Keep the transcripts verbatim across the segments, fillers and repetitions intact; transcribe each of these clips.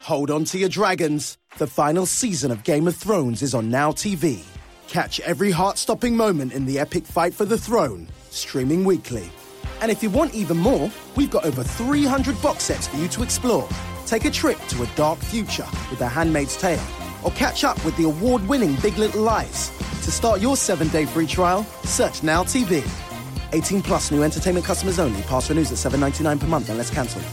Hold on to your dragons. The final season of Game of Thrones is on Now T V. Catch every heart-stopping moment in the epic fight for the throne, streaming weekly. And if you want even more, we've got over three hundred box sets for you to explore. Take a trip to a dark future with The Handmaid's Tale, or catch up with the award-winning Big Little Lies. To start your seven-day free trial, search Now T V. eighteen plus new entertainment customers only. Pass renews at seven dollars and ninety-nine cents per month unless cancelled.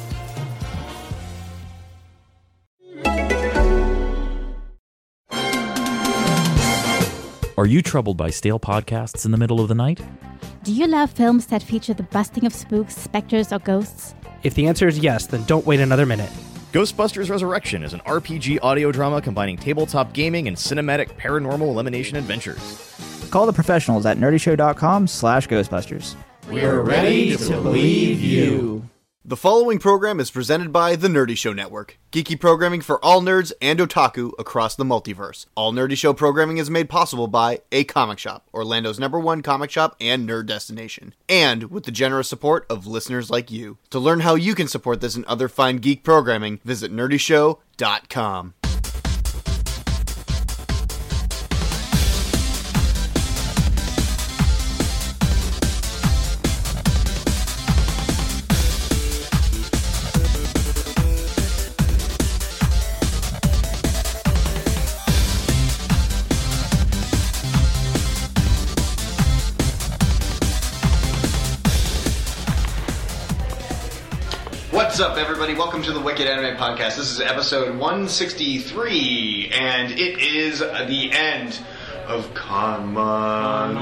Are you troubled by stale podcasts in the middle of the night? Do you love films that feature the busting of spooks, specters, or ghosts? If the answer is yes, then don't wait another minute. Ghostbusters Resurrection is an R P G audio drama combining tabletop gaming and cinematic paranormal elimination adventures. Call the professionals at nerdyshow.com slash Ghostbusters. We're ready to believe you. The following program is presented by the Nerdy Show Network, geeky programming for all nerds and otaku across the multiverse. All Nerdy Show programming is made possible by A Comic Shop, Orlando's number one comic shop and nerd destination, and with the generous support of listeners like you. To learn how you can support this and other fine geek programming, visit nerdy show dot com. What's up, everybody? Welcome to the Wicked Anime Podcast. This is episode one sixty-three, and it is the end of Kanman.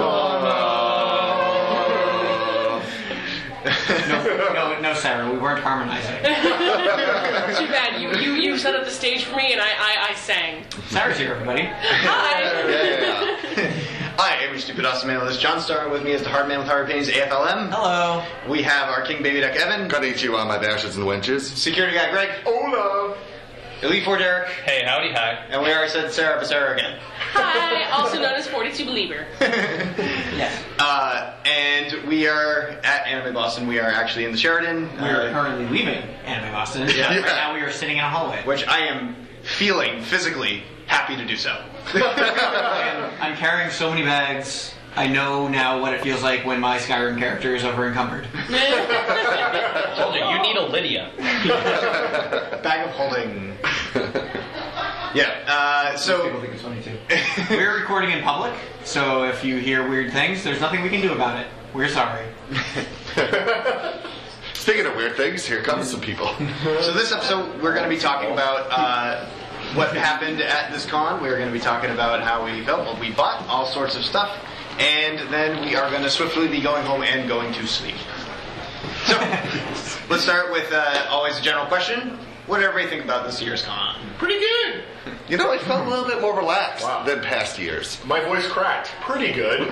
no, no, no, Sarah, we weren't harmonizing. Too bad. You, you, you set up the stage for me, and I, I, I sang. Sarah's here, everybody. Hi. Yeah, yeah, yeah. Hi, I'm your stupid awesome man with this John Star. With me is the hard man with hard opinions, A F L M. Hello. We have our King Baby Duck Evan. Konnichiwa, my dashes and wenches. Security guy Greg. Hola. Elite Four Derek. Hey, howdy, hi. And we already said Sarah, but Sarah again. Hi, also known as forty-two Believer. Yes. Uh, and we are at Anime Boston. We are actually in the Sheridan. We are uh, currently leaving Anime Boston. Yeah. Right now we are sitting in a hallway. Which I am feeling physically happy to do so. I'm, I'm carrying so many bags. I know now what it feels like when my Skyrim character is over encumbered. Told you, you need a Lydia. Bag of holding. Yeah, uh, so... People think it's funny too. We're recording in public, so if you hear weird things, there's nothing we can do about it. We're sorry. Speaking of weird things, here comes some people. So this episode, we're going to be talking about uh, what happened at this con. We're going to be talking about how we felt, what we bought, all sorts of stuff. And then we are going to swiftly be going home and going to sleep. So, let's start with uh, always a general question. What did everybody think about this year's con? Pretty good. You know, I felt a little bit more relaxed wow. than past years. My voice cracked. Pretty good.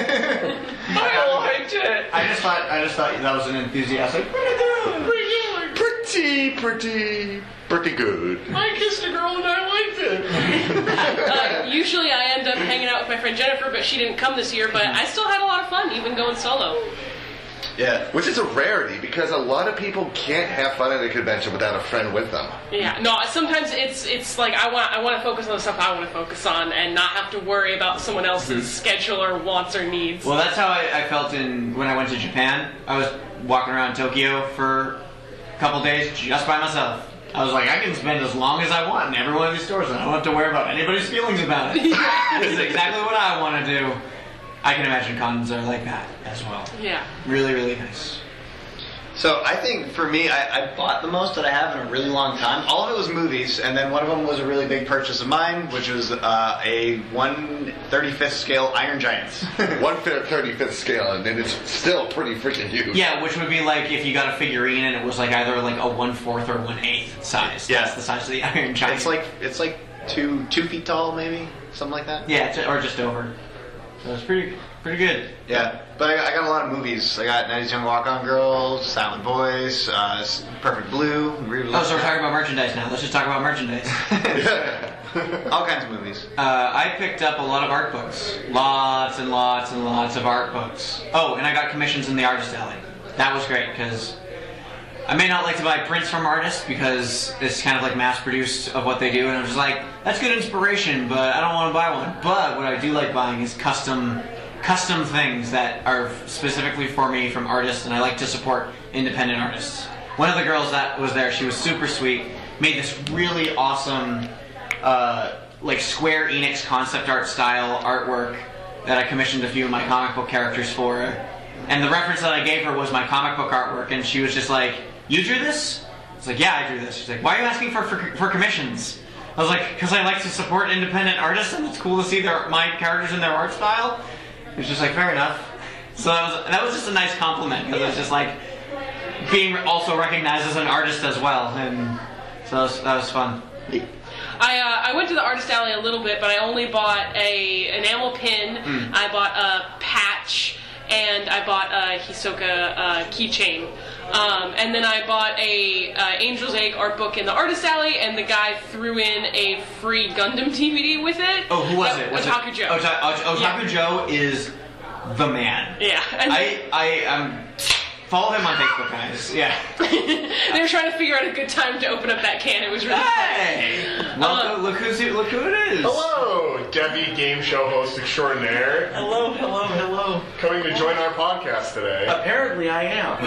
I liked it. I just thought I just thought that was an enthusiastic. Pretty good. Pretty good. Pretty, pretty, pretty good. I kissed a girl and I liked it. uh, usually I end up hanging out with my friend Jennifer, but she didn't come this year. But I still had a lot of fun, even going solo. Yeah. Which is a rarity, because a lot of people can't have fun at a convention without a friend with them. Yeah, no, sometimes it's it's like I want I want to focus on the stuff I want to focus on and not have to worry about someone else's schedule or wants or needs. Well, that's how I, I felt in when I went to Japan. I was walking around Tokyo for a couple days just by myself. I was like, I can spend as long as I want in every one of these stores, and I don't have to worry about anybody's feelings about it. This is exactly what I want to do. I can imagine cons are like that as well. Yeah. Really, really nice. So I think for me, I, I bought the most that I have in a really long time. All of it was movies, and then one of them was a really big purchase of mine, which was uh, a one thirty-fifth scale Iron Giants. one thirty-fifth scale, and it's still pretty freaking huge. Yeah, which would be like if you got a figurine and it was like either like a one-fourth or one-eighth size. Yeah. That's the size of the Iron Giant. It's like it's like two two feet tall, maybe something like that. Yeah, or just over. So it's pretty pretty good. Yeah, but I got, I got a lot of movies. I got nineties Young Walk-On Girls, Silent Voice, uh, Perfect Blue. Really oh, so we're talking about merchandise now. Let's just talk about merchandise. All kinds of movies. Uh, I picked up a lot of art books. Lots and lots and lots of art books. Oh, and I got commissions in the artist alley. That was great, because I may not like to buy prints from artists because it's kind of like mass-produced of what they do, and I'm just like, that's good inspiration, but I don't want to buy one. But what I do like buying is custom, custom things that are specifically for me from artists, and I like to support independent artists. One of the girls that was there, she was super sweet, made this really awesome, uh, like Square Enix concept art style artwork that I commissioned a few of my comic book characters for. And the reference that I gave her was my comic book artwork, and she was just like, "You drew this?" I was like, "Yeah, I drew this." She's like, "Why are you asking for, for, for commissions?" I was like, "Because I like to support independent artists, and it's cool to see their my characters in their art style." It was just like, fair enough. So that was, that was just a nice compliment, because it was just like being also recognized as an artist as well, and so that was, that was fun. I uh, I went to the artist alley a little bit, but I only bought a enamel pin. Mm. I bought a patch, and I bought a Hisoka uh, keychain. Um, and then I bought a uh, Angel's Egg art book in the artist alley, and the guy threw in a free Gundam D V D with it. Oh, who was uh, it? Was Otaku it? Joe. Ota- Ota- Otaku yeah. Joe is the man. Yeah. And I I um. Follow him on Facebook, guys. Yeah. They were trying to figure out a good time to open up that can. It was really hey! fun. Well, um, look, who's, look who it is. Hello, Debbie game show host extraordinaire. Hello, hello, hello. Coming to join our podcast today. Apparently I am.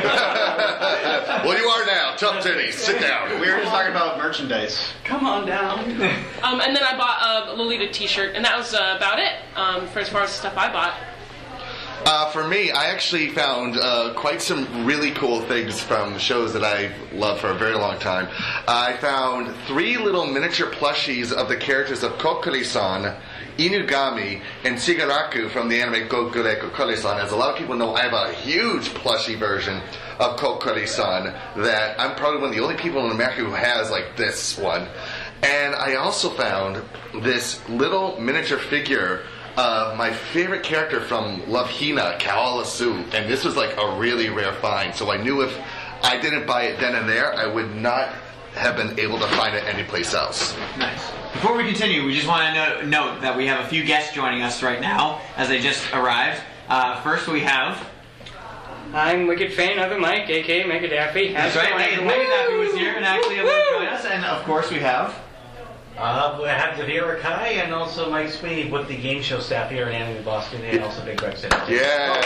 Well, you are now. Tough titties. Sit down. We were just talking about merchandise. Come on down. um, and then I bought a Lolita t-shirt, and that was uh, about it um, for as far as the stuff I bought. Uh, for me, I actually found uh, quite some really cool things from shows that I've loved for a very long time. I found three little miniature plushies of the characters of Kokuri-san, Inugami, and Shigaraku from the anime Gokure Kokuri-san. As a lot of people know, I have a huge plushie version of Kokuri-san that I'm probably one of the only people in America who has like this one. And I also found this little miniature figure Uh, my favorite character from Love Hina, Kaola-Su, and this was like a really rare find, so I knew if I didn't buy it then and there, I would not have been able to find it anyplace else. Nice. Before we continue, we just want to no- note that we have a few guests joining us right now, as they just arrived. Uh, first we have... I'm Wicked Fan of the Mike, a k a. Mega Daffy. That's right, Mega Daffy was here and actually able to join us, and of course we have... Uh, we have Devira Kai and also Mike Sweeney with the game show staff here in Anime Boston and also Big Red City. Yeah!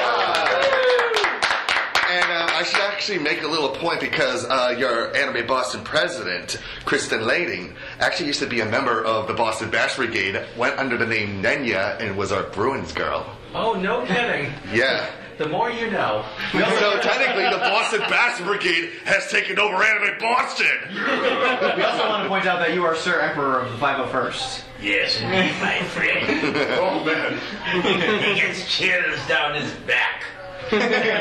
And uh, I should actually make a little point because uh, your Anime Boston president, Kristen Lading, actually used to be a member of the Boston Bash Brigade, went under the name Nenya, and was our Bruins girl. Oh, no kidding. Yeah. The more you know. So technically, the Boston Bash Brigade has taken over Anime Boston. We also want to point out that you are Sir Emperor of the five oh first. Yes, indeed, my friend. Oh, man. He gets chills down his back. Oh,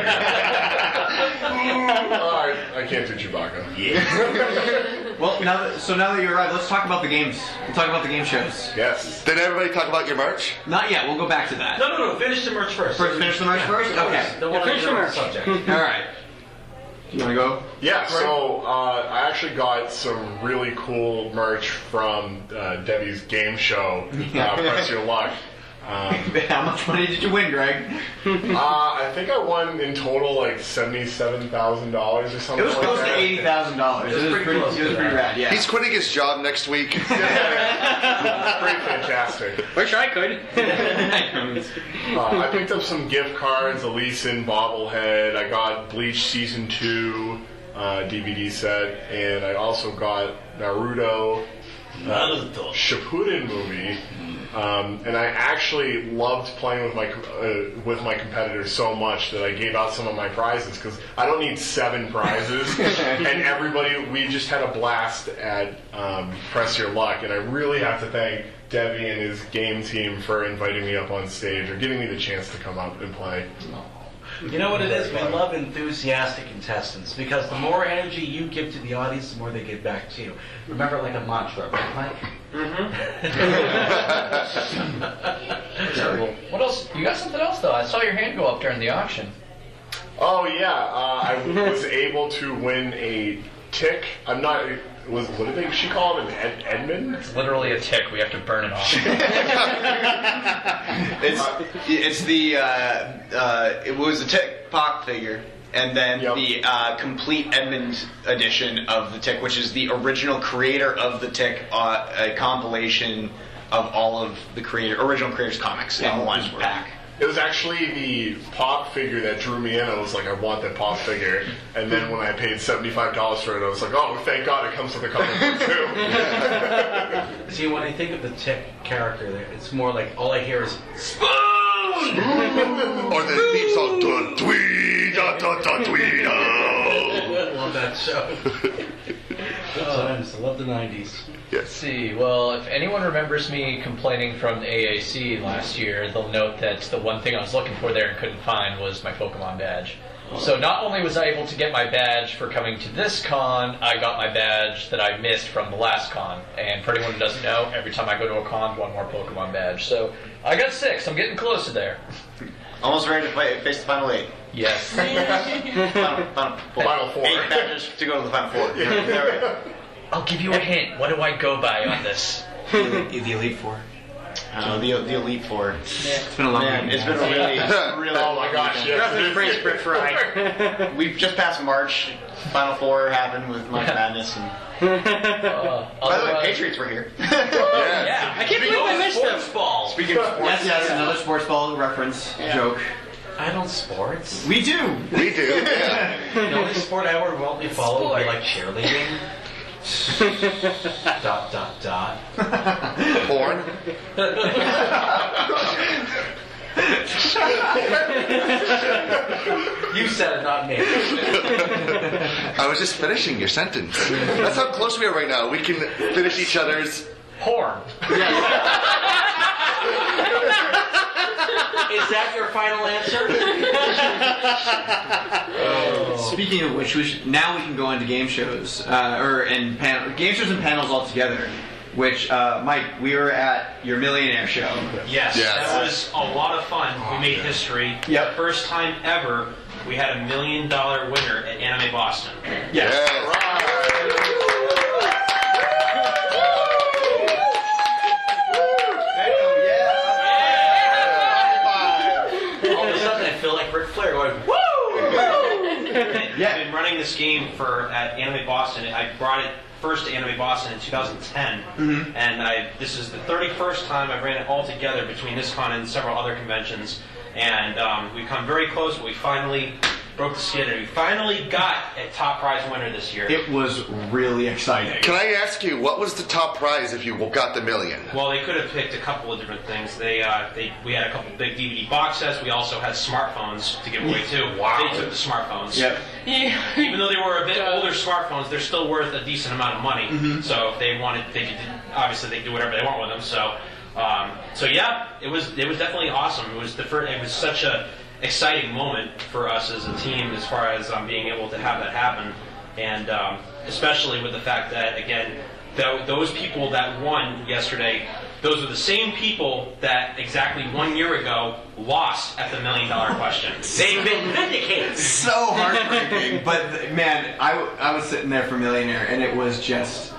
I, I can't do Chewbacca. Yeah. Well, now that, so now that you're arrived, let's talk about the games. We'll talk about the game shows. Yes. Did everybody talk about your merch? Not yet. We'll go back to that. No, no, no. Finish the merch first. First, finish the merch first? Okay. Don't want to finish the merch subject. All right. You want to go? Yeah, so uh, I actually got some really cool merch from uh, Debbie's game show, uh, Press Your Luck. Um, How much money did you win, Greg? uh, I think I won in total like seventy-seven thousand dollars or something. It was like close that. to eighty thousand dollars. It was pretty, pretty, it was pretty rad, yeah. He's quitting his job next week. Pretty fantastic. Wish I could. uh, I picked up some gift cards, a Lee Sin bobblehead. I got Bleach Season two uh, D V D set, and I also got Naruto, uh, Shippuden movie. Um, and I actually loved playing with my uh, with my competitors so much that I gave out some of my prizes because I don't need seven prizes. And everybody, we just had a blast at um, Press Your Luck, and I really have to thank Debbie and his game team for inviting me up on stage or giving me the chance to come up and play. You know what it is? We love enthusiastic contestants because the more energy you give to the audience, the more they give back to you. Remember, like a mantra, right, Mike? Mm-hmm. What else? You got something else though? I saw your hand go up during the auction. Oh yeah, uh, I was able to win a tick. I'm not. Was what did they, she call it? An Ed, Edmund? It's literally a tick. We have to burn it off. it's it's the uh, uh, it was a tick pock figure and then yep. the uh, complete Edmund edition of the Tick, which is the original creator of the Tick, uh, a compilation of all of the creator original creators' comics in one pack. It was actually the pop figure that drew me in. I was like, I want that pop figure. And then when I paid seventy-five dollars for it, I was like, oh, thank God it comes with a comic book too. See, when I think of the Tick character, it's more like all I hear is spoon, or the theme song, da tweed, da da da tweed. I love that show. Good times. I love the nineties. Yes. Let's see. Well, if anyone remembers me complaining from the A A C last year, they'll note that the one thing I was looking for there and couldn't find was my Pokemon badge. So not only was I able to get my badge for coming to this con, I got my badge that I missed from the last con. And for anyone who doesn't know, every time I go to a con, one more Pokemon badge. So I got six. I'm getting closer there. Almost ready to play, face the final eight. Yes. final, final, four. final four. Eight badges to go to the final four. Yeah. I'll give you a hint. What do I go by on this? the, the Elite Four. Uh, the the Elite Four. Yeah. It's been a long Man, week. It's been a really, really oh my gosh, yeah. Prince Brit Fry. We've just passed March. Final Four happened with March Madness. And uh, by the way, Patriots were here. yeah. yeah, I can't believe I missed them. Ball. Speaking of sports, yes, yes, another sports ball reference yeah. joke. I don't sports. We do. We do. Yeah. The only sport I ever remotely followed would be like cheerleading. dot dot dot. Porn. You said it, not me. I was just finishing your sentence. That's how close we are right now. We can finish each other's porn. Is that your final answer? oh. Speaking of which, we should, now we can go into game shows, uh, or and panel, game shows and panels all together. Which, uh, Mike, we were at your Millionaire show. Yes, yes. That was a lot of fun. We made history. Yep. First time ever, we had a million dollar winner at Anime Boston. Yes. yes. Yeah. I've been running this game for at Anime Boston. I brought it first to Anime Boston in two thousand ten, mm-hmm. and I this is the thirty-first time I've ran it all together between this con and several other conventions. And um, we've come very close, but we finally broke the skid, and we finally got a top prize winner this year. It was really exciting. Can I ask you, what was the top prize if you got the million? Well, they could have picked a couple of different things. They, uh, they, we had a couple big D V D box sets. We also had smartphones to give away too. Wow. They took the smartphones. Yep. Yeah. Even though they were a bit older smartphones, they're still worth a decent amount of money. Mm-hmm. So if they wanted, they could obviously they could do whatever they want with them. So, um, so yeah, it was it was definitely awesome. It was the first, it was such a exciting moment for us as a team as far as um, being able to have that happen, and um, especially with the fact that, again, th- those people that won yesterday, those are the same people that exactly one year ago lost at the million dollar question. They've been vindicated. So heartbreaking. But man, I, w- I was sitting there for Millionaire, and it was just,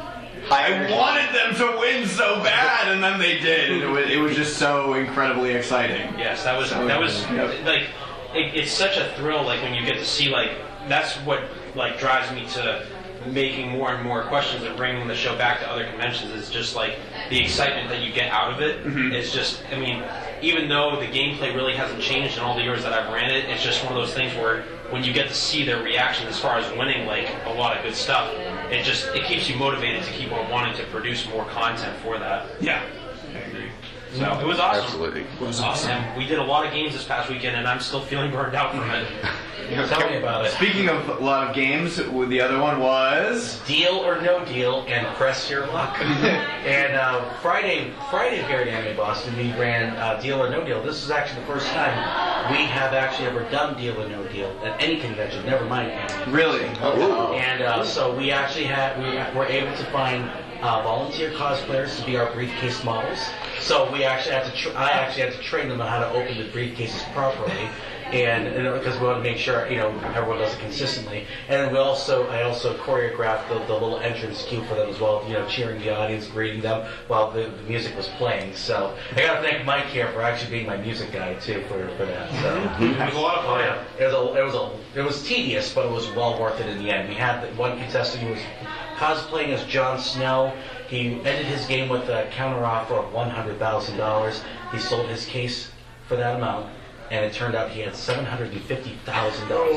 I wanted them to win so bad, and then they did. And it was, it was just so incredibly exciting. Yes, that was, so that was, yep. like, it, it's such a thrill, like, when you get to see, like, that's what, like, drives me to making more and more questions and bringing the show back to other conventions. Is just, like, the excitement that you get out of it. Mm-hmm. It's just, I mean, even though the gameplay really hasn't changed in all the years that I've ran it, it's just one of those things where when you get to see their reaction as far as winning, like, a lot of good stuff, it just, it keeps you motivated to keep on wanting to produce more content for that. Yeah. I agree. So it was awesome. Absolutely. It was awesome. And we did a lot of games this past weekend, and I'm still feeling burned out from it. Tell me about it. Speaking of a lot of games, the other one was Deal or No Deal and Press Your Luck. And uh, Friday, Friday here at Anime Boston, we ran uh, Deal or No Deal. This is actually the first time we have actually ever done Deal or No Deal at any convention. Never mind anime. Really? Oh. And uh, so we actually had we were able to find uh, volunteer cosplayers to be our briefcase models. So we actually had to. Tra- I actually had to train them on how to open the briefcases properly. and because we want to make sure you know everyone does it consistently. And then we also, I also choreographed the, the little entrance cue for them as well. You know, cheering the audience, greeting them while the, the music was playing. So I got to thank Mike here for actually being my music guy too for, for that. So it was a lot of fun. Oh, yeah. It was a, it was a, it was tedious, but it was well worth it in the end. We had one contestant who was cosplaying as Jon Snow. He ended his game with a counter offer of one hundred thousand dollars. He sold his case for that amount, and it turned out he had seven hundred fifty thousand dollars.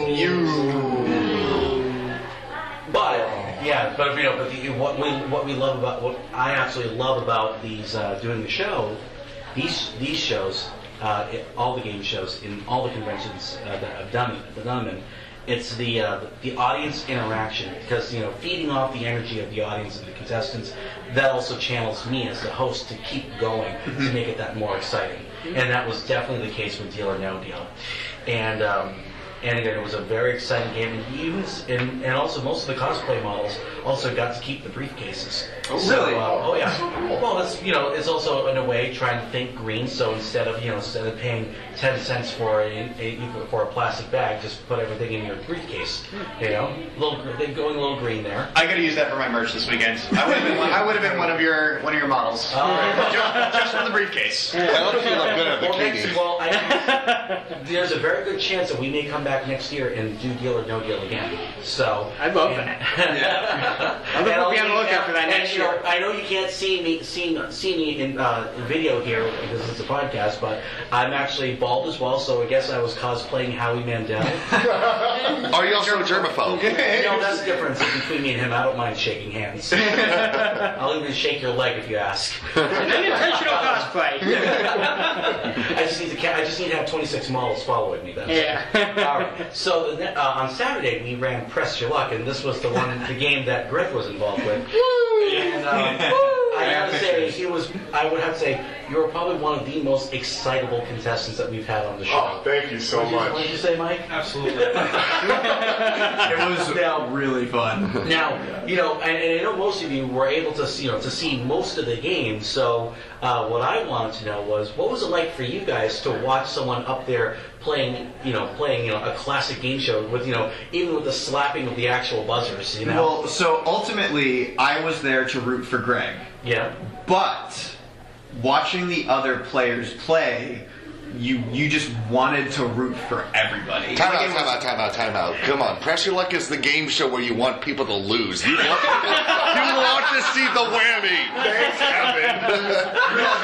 But yeah, but you know, but the, what we what we love about what I absolutely love about these uh, doing the show, these these shows, uh, it, all the game shows in all the conventions uh, that I've done, done them in. It's the uh, the audience interaction, because you know feeding off the energy of the audience and the contestants, that also channels me as the host to keep going mm-hmm. to make it that more exciting. Mm-hmm. And that was definitely the case with Deal or No Deal. And um, and again, it was a very exciting game. And even and, and also most of the cosplay models also got to keep the briefcases. Oh, so, really? Uh, oh yeah. So cool. Well, it's you know it's also in a way trying to think green. So instead of you know instead of paying ten cents for a, a for a plastic bag, just put everything in your briefcase. You know, a little they're going a little green there. I got to use that for my merch this weekend. I would have been one, I would have been one of your one of your models. Uh, just, just for the briefcase. I don't feel like good at well, bikini. next, well, I, there's a very good chance that we may come back next year and do Deal or No Deal again. So I'd love that. Yeah. I'll be on the lookout for that next year. I know you can't see me see, see me in, uh, in video here because it's a podcast, but I'm actually bald as well, so I guess I was cosplaying Howie Mandel. Are you also a germaphobe? No, that's the difference between me and him. I don't mind shaking hands. I'll even shake your leg if you ask. Unintentional cosplay. I just need to. Ca- I just need to have twenty-six models following me. That's yeah. All right. So the, uh, on Saturday we ran Press Your Luck, and this was the one, the game that Griff was involved with. And um, I gotta say, he was. I would have to say you were probably one of the most excitable contestants that we've had on the show. Oh, thank you so what did much. You, what did you say, Mike? Absolutely. It was now, really fun. Now, you know, and, and I know most of you were able to, see, you know, to see most of the games. So, uh, what I wanted to know was, what was it like for you guys to watch someone up there playing, you know, playing, you know, a classic game show with, you know, even with the slapping of the actual buzzers, you know? Well, so ultimately, I was there to root for Greg. Yeah. But watching the other players play, you you just wanted to root for everybody. Time Like, out, it time was- out, time out, time out. Come on. Press Your Luck is the game show where you want people to lose. You want, you want to see the whammy. Thanks, Evan.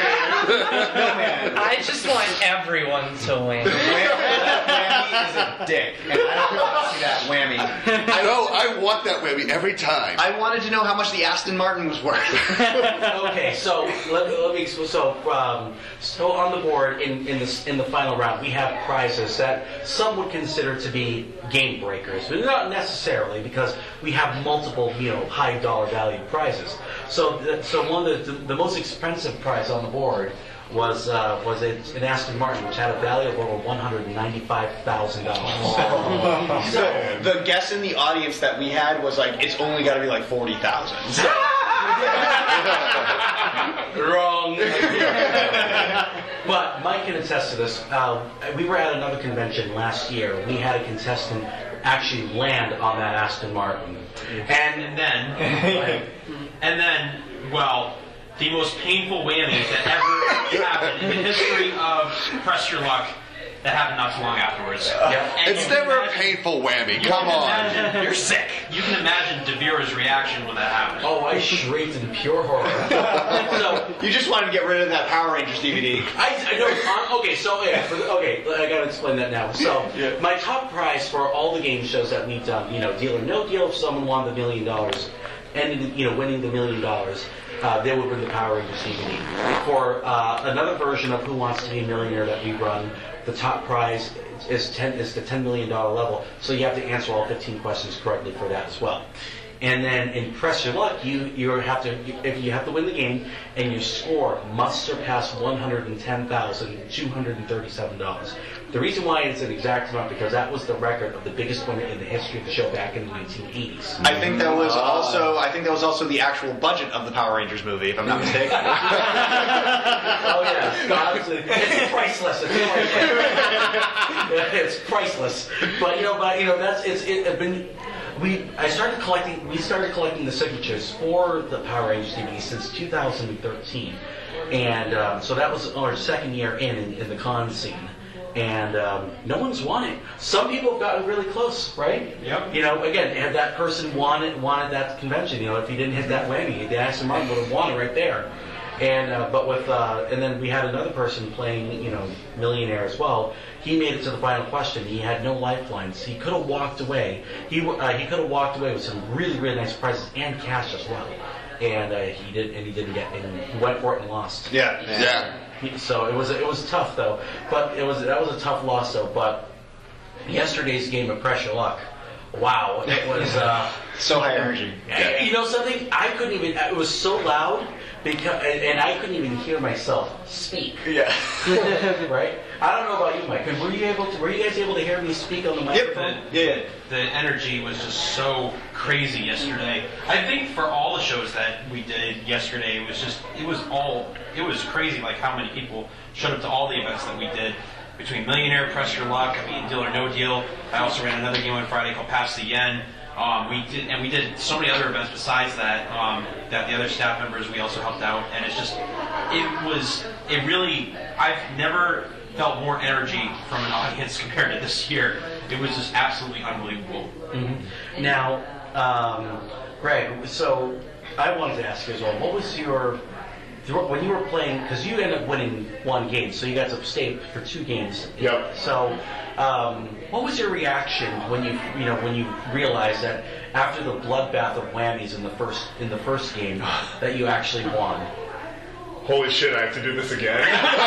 I just want everyone to win. Whammy is a dick, and I don't want to see that whammy. I know, I want that whammy every time. I wanted to know how much the Aston Martin was worth. Okay, so let me, let me so um, so on the board in in the in the final round we have prizes that some would consider to be game breakers, but not necessarily, because we have multiple you know high dollar value prizes. So the, so one of the, the the most expensive prize on the board was uh, was a, an Aston Martin, which had a value of over one hundred ninety-five thousand dollars. So the guess in the audience that we had was like, it's only got to be like forty thousand. Wrong. But Mike can attest to this. Uh, we were at another convention last year. We had a contestant actually land on that Aston Martin. And, and then, and then, well, the most painful whammy that ever happened in the history of Press Your Luck, that happened not too long afterwards. Yeah. And It's you can never a imagine- painful whammy. you Come can on. imagine- You're sick. You can imagine Devera's reaction when that happened. Oh, I shrieked in pure horror. So You just wanted to get rid of that Power Rangers D V D. I, I know. Um, okay, so yeah, for the, okay, I gotta explain that now. So my top prize for all the game shows that we've done, you know, Deal or No Deal, if someone won the million dollars, and you know, winning the million dollars, uh, they would win the Power Rangers D V D. For uh, another version of Who Wants to Be a Millionaire that we run, the top prize is ten is the ten million dollar level. So you have to answer all fifteen questions correctly for that as well. And then in Press Your Luck, you you have to if you have to win the game, and your score must surpass one hundred ten thousand two hundred thirty-seven dollars. The reason why it's an exact amount because that was the record of the biggest winner in the history of the show back in the nineteen eighties. I think that was also I think that was also the actual budget of the Power Rangers movie, if I'm not mistaken. Oh yeah, it's priceless. It's priceless. It's priceless. But you know, but you know, that's it's it been. We I started collecting. We started collecting the signatures for the Power Rangers D V D since two thousand thirteen, and um, so that was our second year in in, in the con scene. And um, no one's won it. Some people have gotten really close, right? Yep. You know, again, had that person wanted wanted that convention, you know, if he didn't hit that whammy, the Aston Martin would have won it right there. And uh, but with uh, and then we had another person playing, you know, Millionaire as well. He made it to the final question. He had no lifelines. He could have walked away. He uh, he could have walked away with some really really nice prizes and cash as well. And uh, he did, and he didn't get. And he went for it and lost. Yeah, yeah. yeah. He, so it was it was tough though. But it was that was a tough loss though. But yesterday's game of Press Your Luck. Wow, it was uh, so high energy. Yeah. You know something? I couldn't even. It was so loud. Because, and I couldn't even hear myself speak. Yeah. Right? I don't know about you, Mike. Were you able to? Were you guys able to hear me speak on the microphone? Yep. The, yeah. The energy was just so crazy yesterday. I think for all the shows that we did yesterday, it was just it was all it was crazy. Like how many people showed up to all the events that we did. Between Millionaire, Press Your Luck, I mean Deal or No Deal. I also ran another game on Friday called Pass the Yen. Um, we did, and we did so many other events besides that. Um, that the other staff members we also helped out, and it's just, it was, it really. I've never felt more energy from an audience compared to this year. It was just absolutely unbelievable. Mm-hmm. Now, um, Greg, so I wanted to ask you as well. What was your when you were playing? Because you ended up winning one game, so you got to stay for two games. Yep. So. Um, what was your reaction when you you know when you realized that after the bloodbath of whammies in the first in the first game that you actually won? Holy shit! I have to do this again.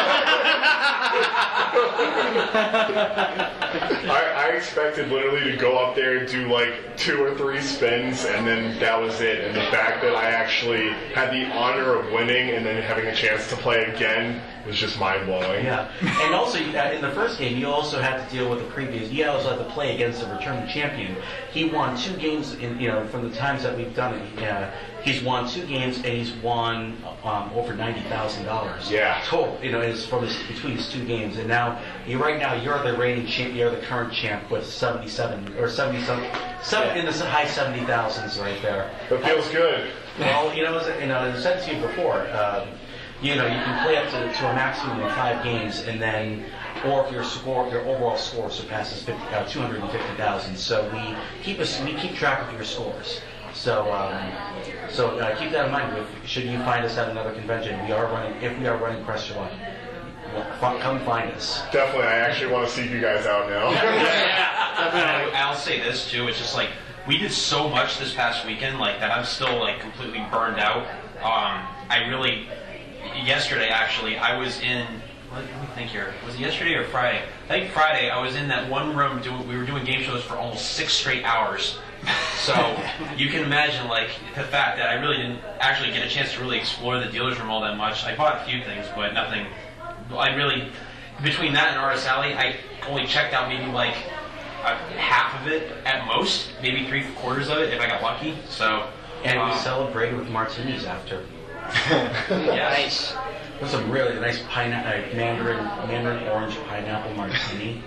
I, I expected literally to go up there and do like two or three spins, and then that was it. And the fact that I actually had the honor of winning and then having a chance to play again was just mind blowing. Yeah, and also uh, in the first game, you also had to deal with the previous. You also had to play against a returning champion. He won two games in you know from the times that we've done it. Uh, he's won two games and he's won um, over ninety thousand dollars. Yeah, total. You know, is from his, between his two games, and now you right now you're the reigning champ. You're the current champ with seventy-seven or seventy-seven, seven in the high seventy thousands right there. That feels good. Well, you know, as, you know, as I said to you before. Um, You know, you can play up to, to a maximum of five games, and then, or if your score, your overall score surpasses fifty, uh, two hundred fifty thousand. So we keep us, we keep track of your scores. So, um, so uh, keep that in mind. If, should you find us at another convention, we are running. If we are running Press Your Luck, well, come find us. Definitely, I actually want to seek you guys out now. Yeah, I, I'll say this too. It's just like we did so much this past weekend, like that. I'm still like completely burned out. Um, I really. Yesterday, actually, I was in. Let me think here. Was it yesterday or Friday? I think Friday. I was in that one room. Doing, we were doing game shows for almost six straight hours. So you can imagine, like, the fact that I really didn't actually get a chance to really explore the dealer's room all that much. I bought a few things, but nothing. I really, between that and Artist Alley, I only checked out maybe like a half of it at most, maybe three quarters of it if I got lucky. So. And um, we celebrated with martinis after. Yes. Nice. There's some really nice pineapple, uh, mandarin, mandarin orange pineapple martini.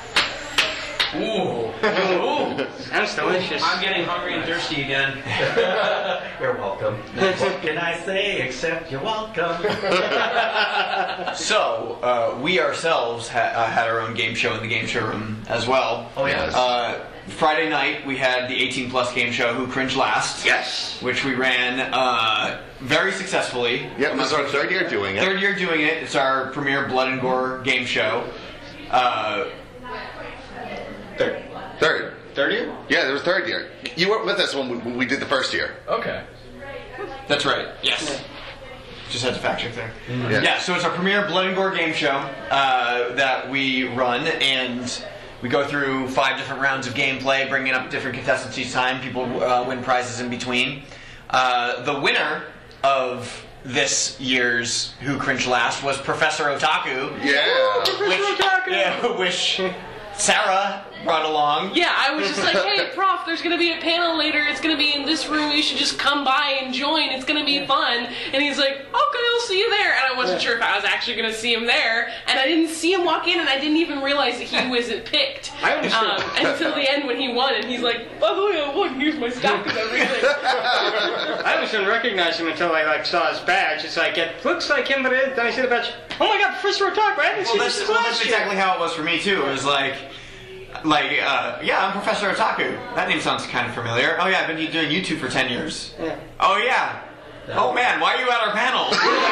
Ooh, ooh, sounds delicious. I'm getting hungry and thirsty again. You're welcome. What can I say except you're welcome? So, uh, we ourselves ha- uh, had our own game show in the game show room as well. Oh, yes. Uh, Friday night, we had the eighteen plus game show, Who Cringed Last? Yes! Which we ran uh, very successfully. Yeah, this is our third year doing it. Third year doing it. It's our premier Blood and Gore game show. Uh, Third. Third. Third year? Yeah, there was third year. You weren't with us when we, when we did the first year. Okay. That's right. Yes. Just had to fact check there. Mm-hmm. Yeah. Yeah. So it's our premier Blood and Gore game show uh, that we run, and we go through five different rounds of gameplay, bringing up different contestants each time. People uh, win prizes in between. Uh, the winner of this year's Who Cringed Last was Professor Otaku. Yeah. Which, Otaku. Yeah, which Sarah brought along. Yeah, I was just like, hey, Prof, there's going to be a panel later. It's going to be in this room. You should just come by and join. It's going to be fun. And he's like, okay, I'll see you there. And I wasn't sure if I was actually going to see him there. And I didn't see him walk in, and I didn't even realize that he wasn't picked um, until the end when he won. And he's like, by the way, I won. Here's my stack and everything. I was didn't recognize him until I like saw his badge. It's like, it looks like him, but it, then I see the badge. Oh my god, Professor Otaku, I haven't Well, seen that's, this well, last that's year. exactly how it was for me, too. It was like... Like, uh, yeah, I'm Professor Otaku. That name sounds kind of familiar. Oh, yeah, I've been doing YouTube for ten years. Yeah. Oh, yeah. Oh, man, why are you at our panel?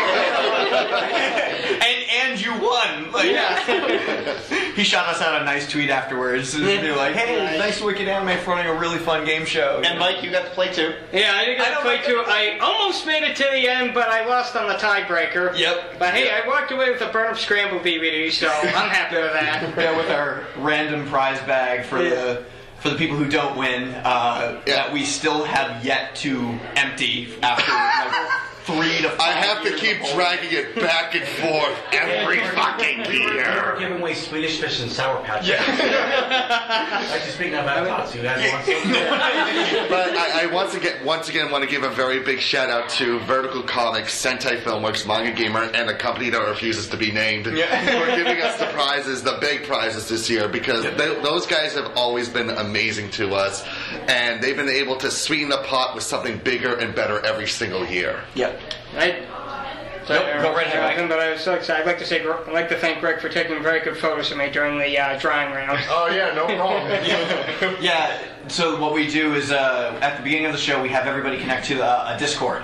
and and you won. Like, Yeah. He shot us out a nice tweet afterwards. They were like, hey, nice Wicked Anime for running a really fun game show. And Mike, you got to play too. Yeah, I didn't get to play too. I almost made it to the end, but I lost on the tiebreaker. Yep. But hey, I walked away with a Burn Up Scramble D V D, so I'm happy with that. Yeah, with our random prize bag for Yeah. the for the people who don't win, uh, Yeah. that we still have yet to empty after like three to five I have to years keep of dragging it back and forth every fucking We were year. giving away Swedish fish and Sour Patch. Yeah. Actually, speaking of Avatar, you guys want some? But I, I once again, once again, want to give a very big shout out to Vertical Comics, Sentai Filmworks, Manga Gamer, and a company that refuses to be named Yeah. for giving us the prizes, the big prizes this year, because they, those guys have always been amazing to us, and they've been able to sweeten the pot with something bigger and better every single year. Yep. I, Nope, go right ahead, Mike. But I was so excited. I'd like to say, I'd like to thank Greg for taking very good photos of me during the uh, drawing round. Oh yeah, no problem. Yeah, so what we do is uh, at the beginning of the show we have everybody connect to uh, a Discord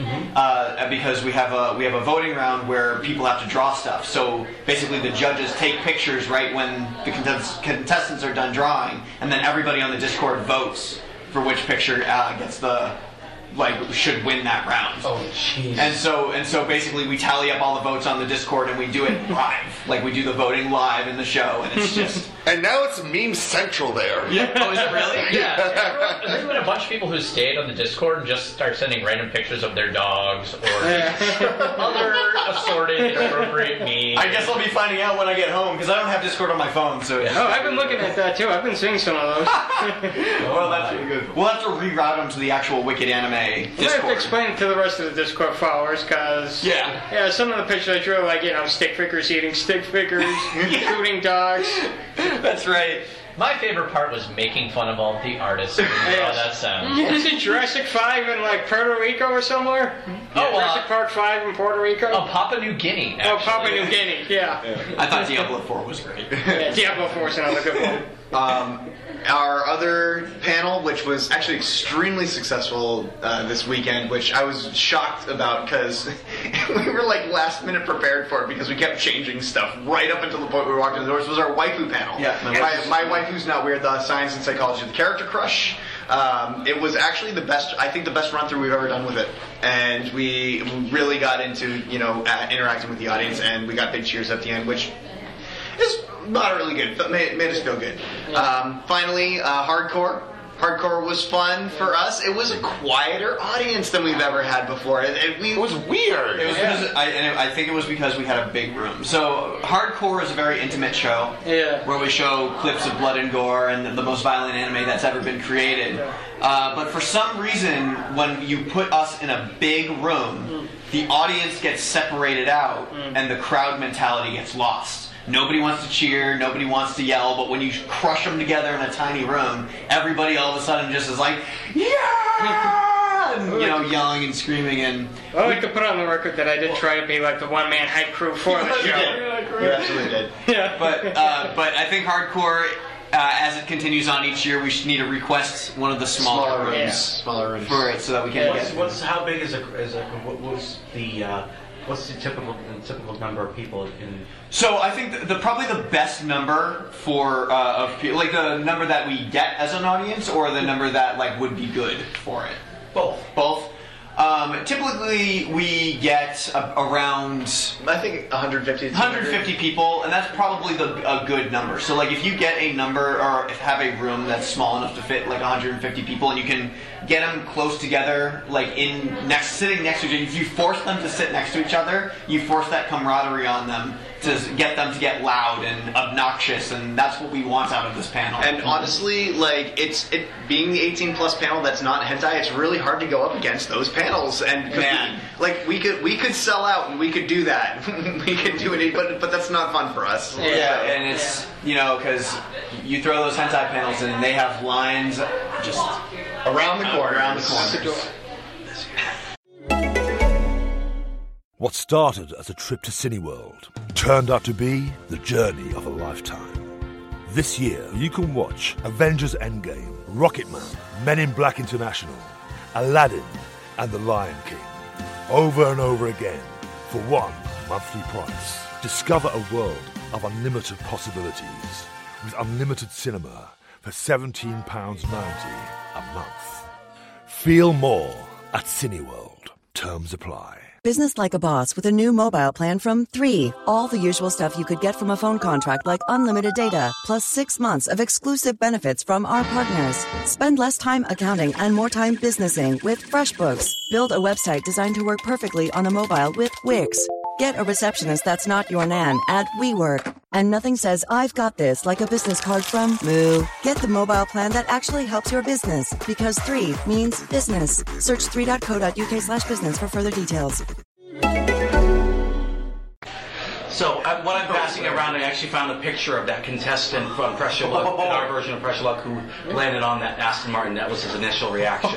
uh, because we have a we have a voting round where people have to draw stuff. So basically the judges take pictures right when the contest- contestants are done drawing, and then everybody on the Discord votes for which picture uh, gets the like should win that round. Oh, jeez. And so and so basically we tally up all the votes on the Discord and we do it live. Like we do the voting live in the show, and it's just And now it's Meme Central there. yeah. Oh, is it really? Yeah, everyone, there's been a bunch of people who stayed on the Discord and just start sending random pictures of their dogs or other assorted inappropriate memes. I guess I'll be finding out when I get home because I don't have Discord on my phone. So it's Oh, I've been looking at that too. I've been seeing some of those. well, that's really good. We'll have to reroute them to the actual Wicked Anime I have to Discord. explain it to the rest of the Discord followers, because Yeah. yeah, some of the pictures I drew, like, you know, stick figures eating stick figures, shooting dogs. That's right. My favorite part was making fun of all the artists and how that sounds. Is it Jurassic five in, like, Puerto Rico or somewhere? Oh, Jurassic uh, Park five in Puerto Rico? Oh, Papua New Guinea. Oh, Actually. Papua New Guinea, yeah. I thought Diablo four was great. Yeah, Diablo four is another good one. Um, our other panel, which was actually extremely successful uh, this weekend, which I was shocked about because we were like last minute prepared for it because we kept changing stuff right up until the point we walked in the doors, was our waifu panel. Yeah, my my, my waifu's not weird, the science and psychology of the character crush. Um, it was actually the best, I think the best run through we've ever done with it. And we really got into, you know, uh, interacting with the audience, and we got big cheers at the end, which is moderately good, but made, made us feel good. Um, finally, uh, hardcore. Hardcore was fun for us. It was a quieter audience than we've ever had before. It, it, we, It was weird. It was because I, and I think it was because we had a big room. So Hardcore is a very intimate show, Yeah. where we show clips of blood and gore and the most violent anime that's ever been created. Uh, but for some reason, when you put us in a big room, the audience gets separated out, and the crowd mentality gets lost. Nobody wants to cheer, nobody wants to yell, but when you crush them together in a tiny room, everybody all of a sudden just is like, yeah! And, you know, yelling and screaming and... I'd like to put on the record that I did try to be like the one-man hype crew for the You show. did. you absolutely did. Yeah. But, uh, but I think Hardcore, uh, as it continues on each year, we should need to request one of the smaller, Smaller rooms. rooms Smaller rooms. for it so that we can What's, get... what's how big is a is a what, what's the uh, what's the typical the typical number of people in? So I think the, the probably the best number for uh, of people, like the number that we get as an audience, or the number that like would be good for it. Both. Both. Um, typically, we get a, around I think one hundred fifty. one hundred fifty people, and that's probably the a good number. So, like, if you get a number or if have a room that's small enough to fit like one hundred fifty people, and you can get them close together, like in next sitting next to each other. If you force them to sit next to each other, you force that camaraderie on them to get them to get loud and obnoxious, and that's what we want out of this panel. And honestly, like it's it being the eighteen plus panel that's not hentai, it's really hard to go up against those panels. And Man. We, like we could we could sell out and we could do that. We could do it, but but that's not fun for us. Yeah, and it's you know because you throw those hentai panels in, and they have lines just around the corner, around the corners. What started as a trip to Cineworld turned out to be the journey of a lifetime. This year, you can watch Avengers Endgame, Rocketman, Men in Black International, Aladdin, and The Lion King over and over again for one monthly price. Discover a world of unlimited possibilities with unlimited cinema for seventeen pounds ninety a month. Feel more at Cineworld. Terms apply. Business like a boss with a new mobile plan from Three. All the usual stuff you could get from a phone contract like unlimited data, plus six months of exclusive benefits from our partners. Spend less time accounting and more time businessing with FreshBooks. Build a website designed to work perfectly on a mobile with Wix. Get a receptionist that's not your nan at WeWork. And nothing says, I've got this, like a business card from Moo. Get the mobile plan that actually helps your business, because three means business. Search three.co.uk slash business for further details. So uh, what I'm passing around, I actually found a picture of that contestant from Pressure Luck, in our version of Pressure Luck, who landed on that Aston Martin. That was his initial reaction.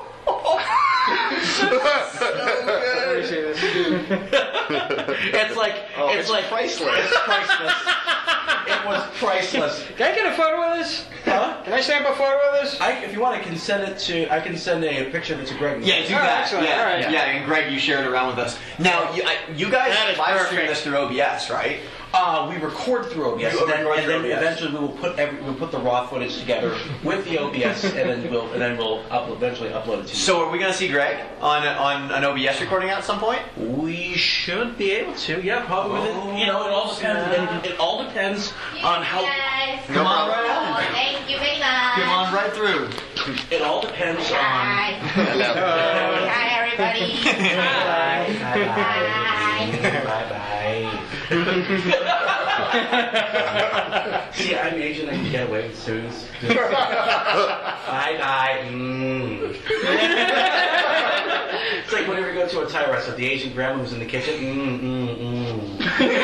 So good. It's like oh, it's, it's like priceless. It's priceless. It was priceless. Can I get a photo of this? Huh? Can I snap a photo of this? I, if you want, I can send it to. I can send a picture of it to Greg. Yeah, do Oh, that. excellent. Yeah, All right. yeah, and Greg, you shared it around with us. Now, you, I, you guys That is live stream perfect. this through O B S, right? Uh, we record through O B S, You and then, record and through then O B S. eventually we will put every, we'll put the raw footage together with the O B S, and then we'll and then we'll upload, eventually upload it to you. So, are we going to see Greg on on an O B S recording at some point? We should be able to, yeah, probably. Within, you know, it all depends. It, it all depends on how. Come on right on. Thank you very much. Come on right through. It all depends Hi. on. Hello. Hi, everybody. Bye. Bye. Bye. Bye. See, I'm Asian. I can get away with students. Bye. Bye. Mm. It's like whenever you go to a Thai restaurant, the Asian grandma who's in the kitchen. Mm, mm,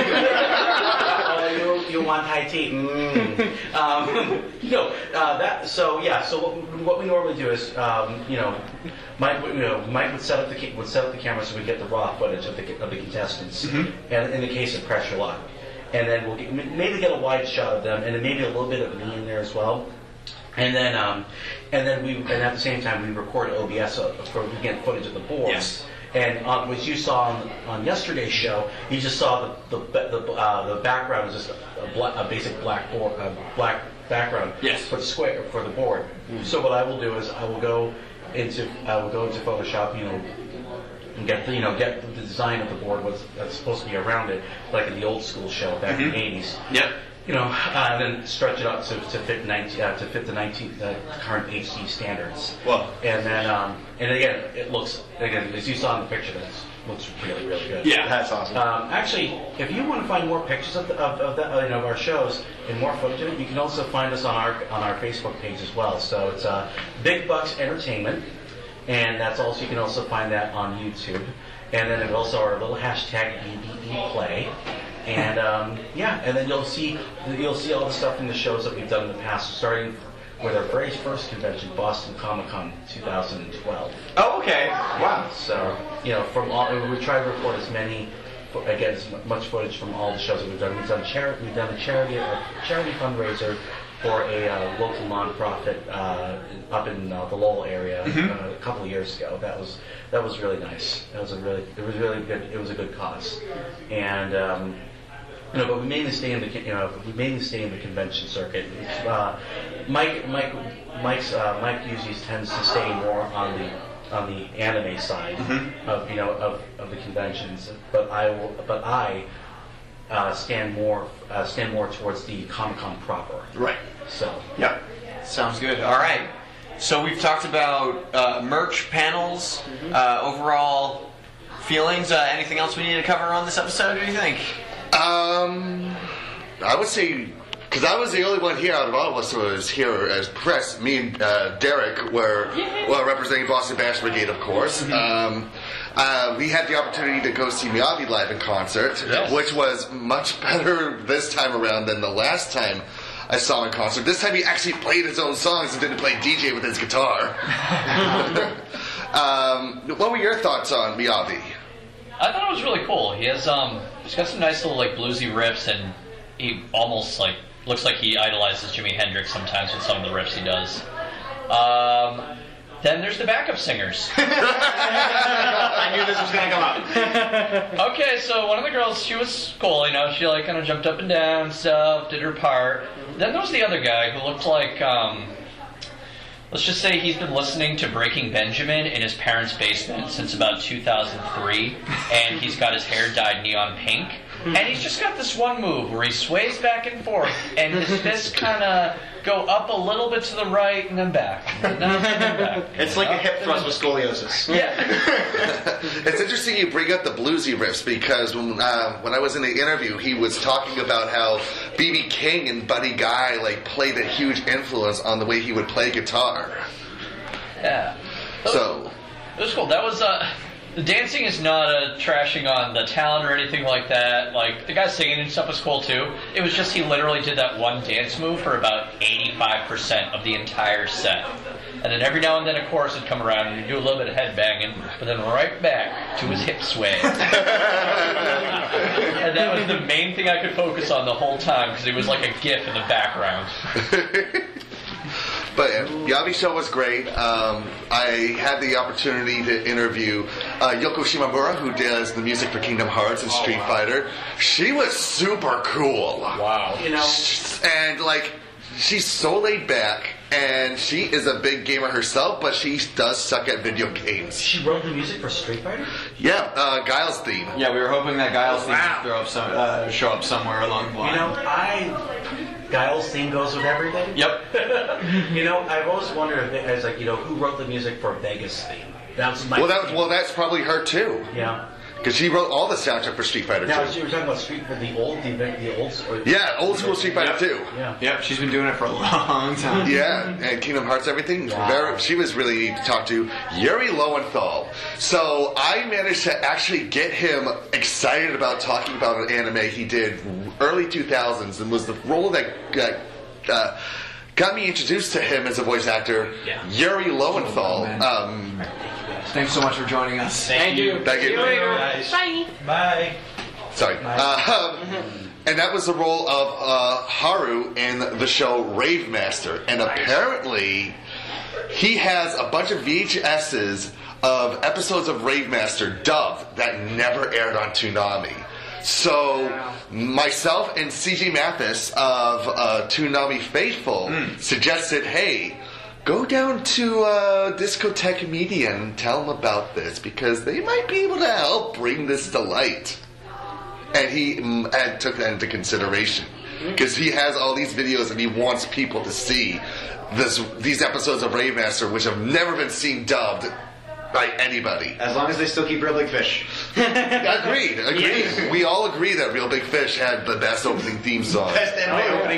mm. Oh, you, you want Thai tea? Mm. Um, no, uh, that. So yeah. So what, what we normally do is, um, you know, Mike, you know, Mike would set up the ca- would set up the camera so we get the raw footage of the of the contestants, Mm-hmm. and in the case of Pressure Lock, and then we'll get, maybe get a wide shot of them, and then maybe a little bit of me in there as well. And then, um, and then we, and at the same time, we record O B S for we get footage of the board. Yes. And um, which you saw on, on yesterday's show, you just saw the the the, uh, the background was just a, a, black, a basic black board, uh, black background. Yes. For the square for the board. Mm-hmm. So what I will do is I will go into I will go into Photoshop, you know, and get the you know get the design of the board what's that's supposed to be around it, like in the old school show back Mm-hmm. in the eighties. Yep. You know, uh, and then stretch it up to, to fit nineteen, uh, to fit the nineteen the current H D standards. Well, and then um, and again, it looks again as you saw in the picture, that looks really really good. Yeah, that's awesome. Um, actually, if you want to find more pictures of the, of, of, the, uh, you know, of our shows and more footage of it, you can also find us on our on our Facebook page as well. So it's uh, Big Bucks Entertainment, and that's also you can also find that on YouTube. And then there's also our little hashtag B B E Play. And um, yeah, and then you'll see you'll see all the stuff from the shows that we've done in the past, starting with our very first convention, Boston Comic Con twenty twelve. Oh, okay. Wow. So you know, from all we try to record as many, again, as much footage from all the shows that we've done. We've done charity, we've done a charity a charity fundraiser for a uh, local nonprofit uh, up in uh, the Lowell area Mm-hmm. uh, a couple of years ago. That was that was really nice. That was a really it was really good. It was a good cause, and. Um, You know, but we mainly stay in the you know we mainly stay in the convention circuit. Uh, Mike Mike Mike's uh, Mike usually tends to stay more on the on the anime side Mhm. of you know of, of the conventions, but I will, but I uh, stand more uh, stand more towards the Comic-Con proper. Right. So. Yep. Sounds good. All right. So we've talked about uh, merch, panels, uh, overall feelings. Uh, anything else we need to cover on this episode? What do you think? Um, I would say, because I was the only one here out of all of us who was here as press. Me and uh, Derek were well representing Boston Bash Brigade, of course. Um, uh, we had the opportunity to go see Miyavi live in concert, Yes. which was much better this time around than the last time I saw him in concert. This time he actually played his own songs and didn't play D J with his guitar. um, what were your thoughts on Miyavi? I thought it was really cool. He has um, he's got some nice little like bluesy riffs, and he almost like looks like he idolizes Jimi Hendrix sometimes with some of the riffs he does. Um, then there's the backup singers. I knew this was going to come up. Okay, so one of the girls, she was cool, you know, she like kind of jumped up and down and stuff, did her part. Then there was the other guy who looked like, um, let's just say he's been listening to Breaking Benjamin in his parents' basement since about two thousand three, and he's got his hair dyed neon pink. And he's just got this one move where he sways back and forth, and his fists kind of go up a little bit to the right and then back. And then back. It's like a hip thrust with scoliosis. Yeah. It's interesting you bring up the bluesy riffs because when uh, when I was in the interview, he was talking about how B B King and Buddy Guy like played a huge influence on the way he would play guitar. Yeah. That So. Was, it was cool. That was, uh, the dancing is not a trashing on the talent or anything like that. Like, the guy singing and stuff was cool too. It was just he literally did that one dance move for about eighty-five percent of the entire set. And then every now and then a chorus would come around and he'd do a little bit of head banging, but then right back to his hip sway. And that was the main thing I could focus on the whole time because it was like a gif in the background. But uh, Yavi show was great. Um, I had the opportunity to interview uh, Yoko Shimamura, who does the music for Kingdom Hearts and Street Fighter. She was super cool. Wow. You know, and like she's so laid back, and she is a big gamer herself, but she does suck at video games. She wrote the music for Street Fighter? Yeah, uh, Guile's theme. Yeah, we were hoping that Guile's theme Wow. would throw up some, uh, show up somewhere along the line. You know, I... Guile's theme goes with everything? Yep. You know, I've always wondered if it, as like, you know, who wrote the music for Vegas theme? That's my Well, that, well, that's probably her too. Yeah. Because she wrote all the soundtrack for Street Fighter Now, two. you were talking about Street for the old, the, the old... Or, Yeah, old school Street Fighter two. Yeah. Yep, she's been doing it for a long time. Yeah, and Kingdom Hearts, everything. Wow. Very, she was really neat to talk to. Yuri Lowenthal. So I managed to actually get him excited about talking about an anime he did early two thousands and was the role that got, uh, got me introduced to him as a voice actor. Yeah. Yuri Lowenthal. Um, Thanks so much for joining us. Thank you. Thank you. See you later. Bye. Bye. Sorry. Uh, and that was the role of uh, Haru in the show Rave Master. And apparently, he has a bunch of V H S's of episodes of Rave Master dubbed that never aired on Toonami. So, myself and C J Mathis of uh, Toonami Faithful mm. suggested, hey, go down to uh, Discotheque Media and tell them about this because they might be able to help bring this to light. And he mm, and took that into consideration because he has all these videos and he wants people to see this, these episodes of Rave Master which have never been seen dubbed by anybody. As long as they still keep Real Big Fish. Agreed, agreed. Yeah. We all agree that Real Big Fish had the best opening theme song. Best anime opening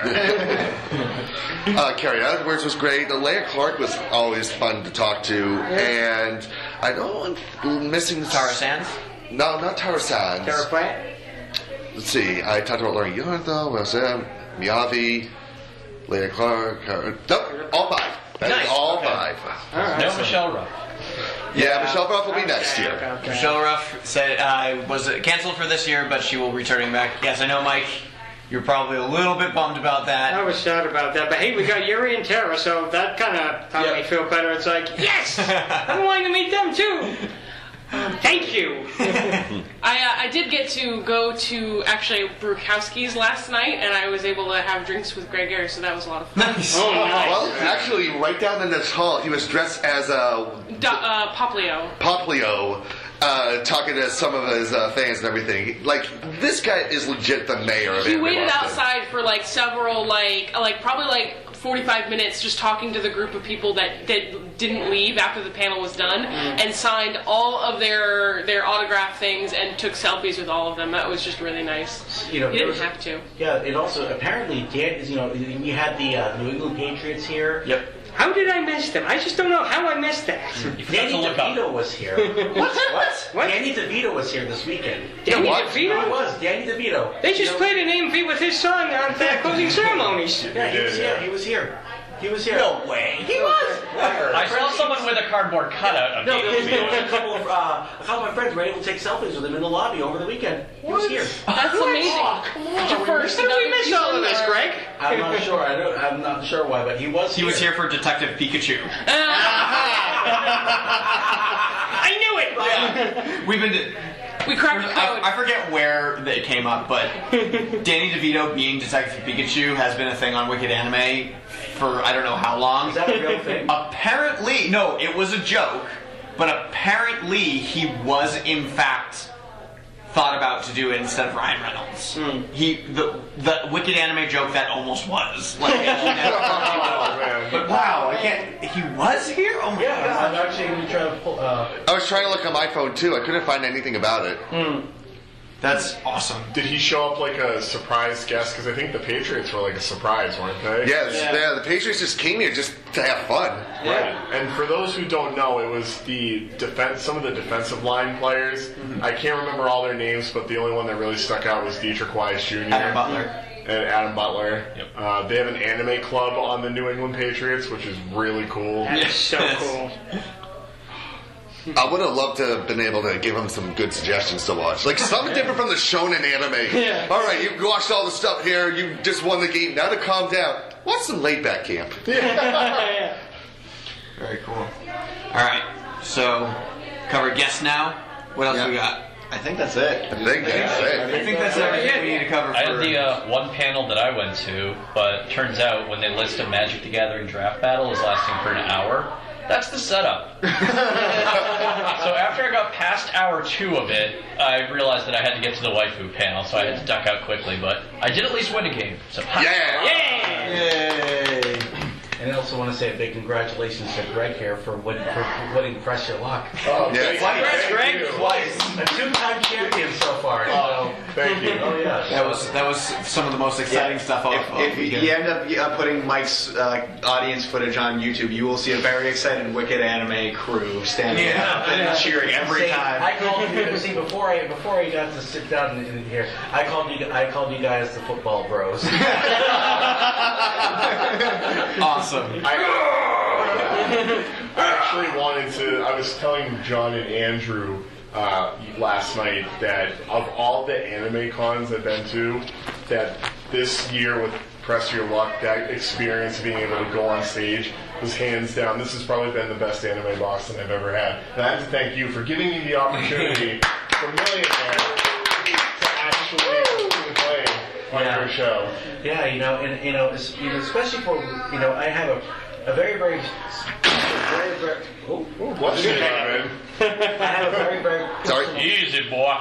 ever. uh, Carrie Edwards was great. Leia Clark was always fun to talk to. And I know I'm missing... Tara Sands? No, not Tara Sands. Tara Platt? Let's see. I talked about Lauren Yonathan, Wilson, Miyavi, Leia Clark. Her, nope, all five. That Nice. is all Okay. five. All right. No Michelle Ruff. Yeah, Michelle Ruff will be next year. Okay, okay. Michelle Ruff said uh, was canceled for this year, but she will be returning back. Yes, I know, Mike. You're probably a little bit bummed about that. I was sad about that, but hey, we got Yuri and Tara, so that kind of helped Yep. me feel better. It's like, yes, I'm wanting to meet them too. Um, thank you. I uh, I did get to go to actually Brukowski's last night, and I was able to have drinks with Greg Ayers, so that was a lot of fun. Nice. Oh, nice. Well, actually, right down in this hall, he was dressed as a Do, uh, Poplio. Poplio, uh, talking to some of his uh, fans and everything. Like, this guy is legit the mayor of He Anime waited Boston. outside for like several, like like probably like forty-five minutes, just talking to the group of people that, that didn't leave after the panel was done, Mm. and signed all of their their autograph things and took selfies with all of them. That was just really nice. You know, you there didn't was- have to. Yeah, and also apparently Dan is, you know, we had the uh, New England Patriots here. Yep. How did I miss them? I just don't know how I missed that. Danny DeVito was here. What? What? What? Danny DeVito was here this weekend. Danny What? DeVito? He was Danny DeVito. They just You know- played an A M V with his song on the closing ceremonies. Yeah, he was here. He was here. He was here. No way. He was. I saw someone with a cardboard cutout of No, Danny there was, there was a DeVito. couple of uh, a couple of my friends were able to take selfies with him in the lobby over the weekend. He was here. That's amazing. Your first. How did we miss all of this, Greg? I'm not sure. I don't, I'm not sure why, but he was. He here. was here for Detective Pikachu. I knew it. Yeah. We've been. To, we cracked I, I forget where it came up, but Danny DeVito being Detective Pikachu has been a thing on Wicked Anime for I don't know how long. Is that a real thing? Apparently, no, it was a joke, but apparently he was in fact thought about to do it instead of Ryan Reynolds. Mm. He the the Wicked Anime joke that almost was like. But wow, I can't. He was here. Oh my Yeah, god! I'm actually going to try to pull. Uh, I was trying to look on my phone, too. I couldn't find anything about it. mm. That's awesome. Did he show up like a surprise guest? Because I think the Patriots were like a surprise, weren't they? Yes, yeah. yeah, the Patriots just came here just to have fun. Right. And for those who don't know, it was the defense, some of the defensive line players. Mm-hmm. I can't remember all their names, but the only one that really stuck out was Dietrich Wise Junior Adam Butler. And Adam Butler. Yep. Uh, they have an anime club on the New England Patriots, which is really cool. That's so cool. I would have loved to have been able to give him some good suggestions to watch. Like, something different from the shonen anime. Yeah. All right, you've watched all the stuff here. You just won the game. Now to calm down, watch some laid back camp. Yeah. Very cool. All right, so cover guests now. What else Yeah. we got? I think that's it. I think that's it. I think that's everything we need to cover. For I had the uh, one panel that I went to, but turns out when they listed Magic the Gathering draft battle is lasting for an hour, that's the setup. So after I got past hour two of it, I realized that I had to get to the waifu panel, so I had to duck out quickly, but I did at least win a game. So Yeah! Yay! And I also want to say a big congratulations to Greg here for, win, for winning Press Your Luck. Oh, Yeah. thank Twice, you. Thank Greg, you. twice. A two-time champion so far. Oh, so. thank you. Oh, yeah. that was that was some of the most exciting Yeah. stuff. Off, If, off if weekend. you end up uh, putting Mike's uh, audience footage on YouTube, you will see a very excited Wicked Anime crew standing Yeah. up and cheering every See, time. I called you. See, before I before I got to sit down in, in here, I called you. I called you guys the football bros. Awesome. I, I actually wanted to. I was telling John and Andrew uh, last night that of all the anime cons I've been to, that this year with Press Your Luck, that experience of being able to go on stage was hands down. This has probably been the best Anime Boston I've ever had. And I have to thank you for giving me the opportunity for Millionaire to actually play on Yeah. your show. Yeah, you know, and you know, it's, you know, especially for you know, I have a, a very, very, very, very. Oh, What's your name? I have a very, very. Sorry. Easy, boy.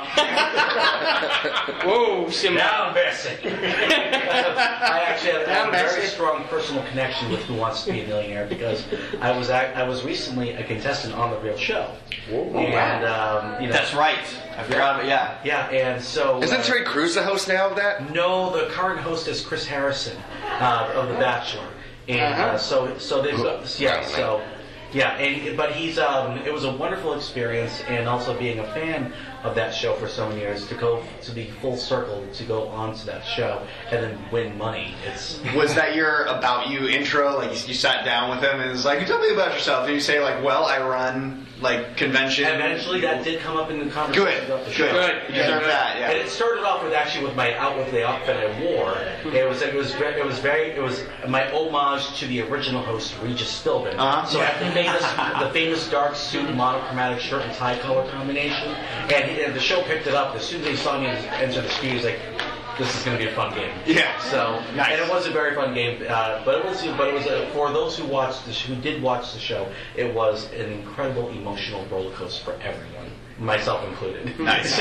Whoa, Simba. Now I'm messing. I actually have, I have a Now very messing. strong personal connection with Who Wants to Be a Millionaire because I was act- I was recently a contestant on the real show. And um, you know, That's right. I forgot about yeah. Yeah, and so Isn't uh, Terry Crews the host now of that? No, the current host is Chris Harrison uh, of The Bachelor, and uh, so so they've got, yeah so yeah, and but he's um, it was a wonderful experience, and also being a fan of that show for so many years to go to be full circle to go on to that show and then win money. It's Was that your about you intro? Like you, you sat down with him and it's like, tell me about yourself. And you say like, well, I run like convention? Eventually, that did come up in the conversation Good. about the show. Good. You deserve good. that, yeah. And it started off with actually with my out with the outfit I wore. It was it was very it was very it was my homage to the original host Regis Philbin. Uh-huh. So after he made this the famous dark suit monochromatic shirt and tie color combination, and, he, and the show picked it up as soon as he saw me enter the studio. He's like, this is going to be a fun game. Yeah. So, nice. And it was a very fun game, uh, but it was, but it was uh, for those who watched, the sh- who did watch the show, it was an incredible emotional roller coaster for everyone, myself included. Nice.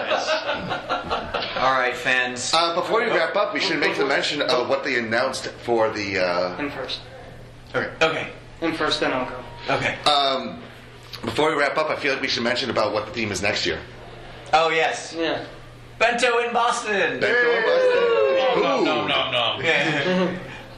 All right, fans. Uh, before we wrap up, we should make the mention of what they announced for the. Uh... I'm first. Okay. Okay. I'm first, then I'll go. Okay. Um, before we wrap up, I feel like we should mention about what the theme is next year. Oh yes. Yeah. Bento in Boston. Bento in Boston. No, no, no, no. Yeah.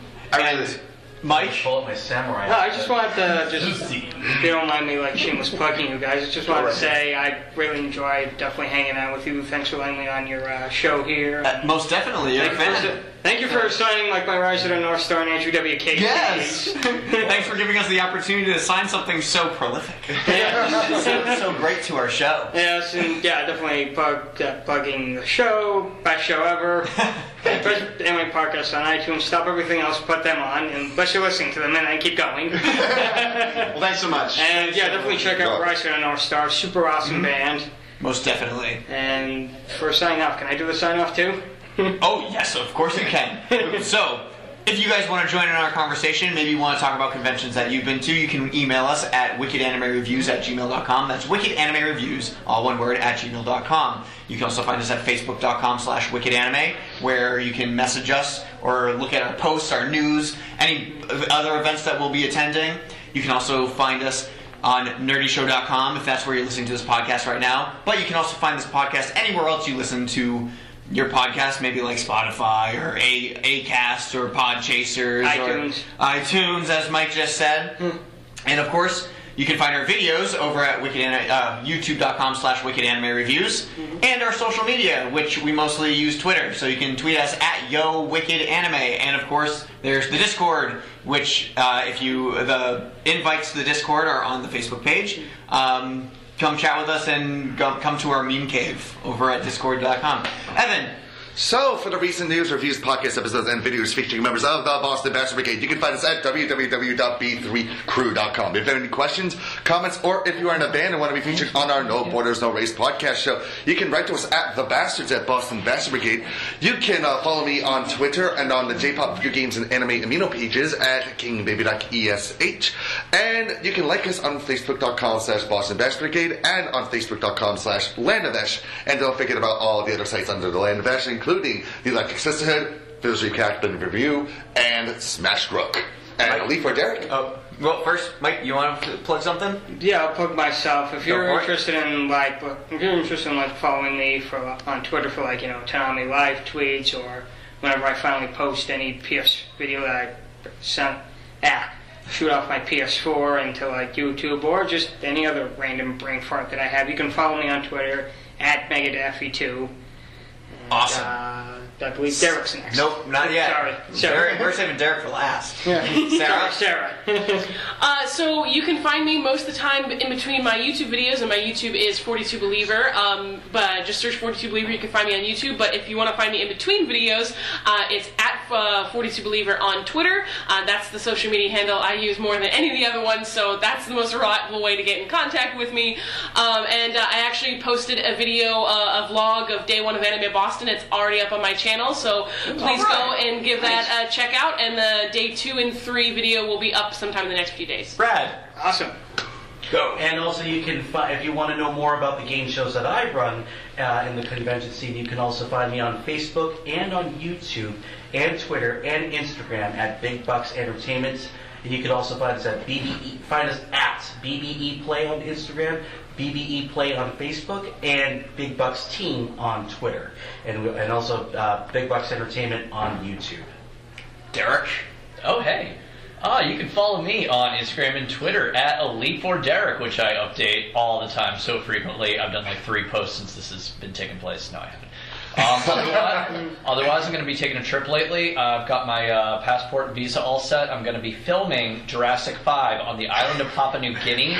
And Mike? Pull up my samurai. No, I just wanted to just, if you don't mind me like shameless plugging you guys, I just wanted to say I really enjoyed definitely hanging out with you. Thanks for letting me on your uh, show here. Uh, most definitely, you're a thank, fan. you for, thank you for signing like my Rise of the North Star and Andrew W K. Yes. Thanks for giving us the opportunity to sign something so prolific. Yeah. so, so great to our show. Yes, and yeah, definitely plug, uh, plugging the show, best show ever. Best anime podcast on iTunes. Stop everything else, put them on, and unless you're listening to them, and I keep going. Well, thanks so much. And yeah, definitely check out Rise of the North Star. Super awesome Mm-hmm. band. Most definitely. And for a sign off, can I do the sign off too? Oh yes, of course you can. So, if you guys want to join in our conversation, maybe you want to talk about conventions that you've been to, you can email us at wickedanime.reviews at gmail dot com. That's wickedanime.reviews, all one word, at gmail dot com. You can also find us at facebook dot com slash wickedanime, where you can message us or look at our posts, our news, any other events that we'll be attending. You can also find us on nerdy show dot com if that's where you're listening to this podcast right now. But you can also find this podcast anywhere else you listen to your podcast, maybe like Spotify or A Acast or Podchasers iTunes. or iTunes, as Mike just said. Hmm. And of course, you can find our videos over at Wicked Anime, uh, youtube dot com slash Wicked Anime Reviews, Mm-hmm. and our social media, which we mostly use Twitter. So you can tweet us at Yo Wicked Anime, and of course, there's the Discord, which uh, if you the invites to the Discord are on the Facebook page. Um, Come chat with us and go, come to our meme cave over at discord dot com. Evan. So, for the recent news, reviews, podcast episodes, and videos featuring members of the Boston Bastard Brigade, you can find us at w w w dot b three crew dot com. If you have any questions, comments, or if you are in a band and want to be featured on our No Borders, No Race podcast show, you can write to us at The Bastards at Boston Bastard Brigade. You can uh, follow me on Twitter and on the J-pop video games and anime amino pages at king baby dot e s h. And you can like us on facebook dot com slash Boston Bastard Brigade and on facebook dot com slash Land of Esh. And don't forget about all the other sites under the Land of Esh, including the Electric Sisterhood, Phil's Recaptain Review, and Smash Rook. And a leaf for Derek. Oh, well, first, Mike, you want to plug something? Yeah, I'll plug myself. If Go you're for it. interested in like, if you're interested in like following me for on Twitter for like you know Tanami live tweets or whenever I finally post any P S video that I sent, ah, shoot off my P S four into like YouTube or just any other random brain fart that I have, you can follow me on Twitter at Megadaffy two. Awesome. Uh, I believe Derek's next. Nope, not yet. Sorry. Sorry. Derek, we're saving Derek for last. Yeah. Sarah? Sarah. Uh, so you can find me most of the time in between my YouTube videos, and my YouTube is forty-two Believer. Um, but just search forty-two Believer, you can find me on YouTube. But if you want to find me in between videos, uh, it's at uh, forty-two Believer on Twitter. Uh, that's the social media handle I use more than any of the other ones, so that's the most reliable way to get in contact with me. Um, and uh, I actually posted a video, uh, a vlog of day one of Anime Boston. It's already up on my channel, so please go and give that a check out. And the day two and three video will be up sometime in the next few days. Brad. Awesome. Go. And also, you can find, if you want to know more about the game shows that I run uh, in the convention scene, you can also find me on Facebook and on YouTube and Twitter and Instagram at Big Bucks Entertainment. And you can also find us at B B E. Find us at B B E Play on Instagram, B B E Play on Facebook, and Big Bucks Team on Twitter, and we, and also uh, Big Bucks Entertainment on YouTube. Derek. Oh, hey. Ah, you can follow me on Instagram and Twitter at Elite for Derek, which I update all the time so frequently. I've done like three posts since this has been taking place. No, I haven't. Um, otherwise, otherwise, I'm going to be taking a trip lately. Uh, I've got my uh, passport and visa all set. I'm going to be filming Jurassic five on the island of Papua New Guinea.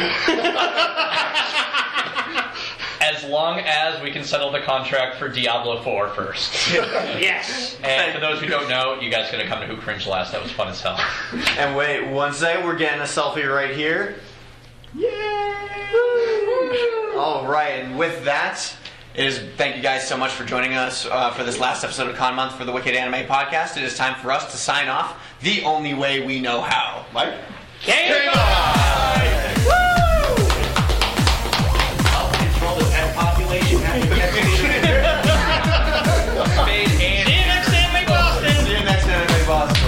As long as we can settle the contract for Diablo four first. Yes. And for those who don't know, you guys going to come to Who Cringed Last. That was fun as hell. And wait, Wednesday, we're getting a selfie right here. Yay! All right, and with that, it is. Thank you guys so much for joining us uh, for this last episode of Con Month for the Wicked Anime Podcast. It is time for us to sign off the only way we know how. Mike? Game Control the pet population. Have to get Made and See you next Anime Boston. See you next Anime Boston.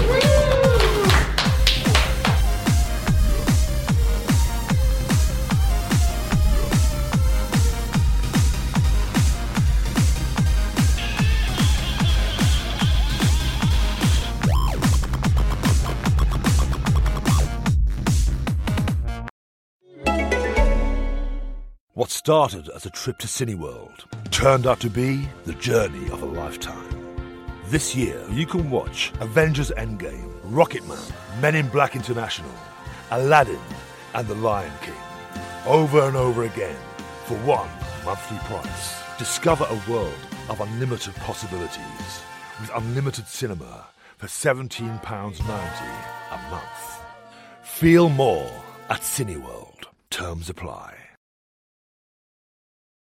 What started as a trip to Cineworld turned out to be the journey of a lifetime. This year, you can watch Avengers Endgame, Rocketman, Men in Black International, Aladdin, and The Lion King over and over again for one monthly price. Discover a world of unlimited possibilities with unlimited cinema for seventeen pounds ninety a month. Feel more at Cineworld. Terms apply.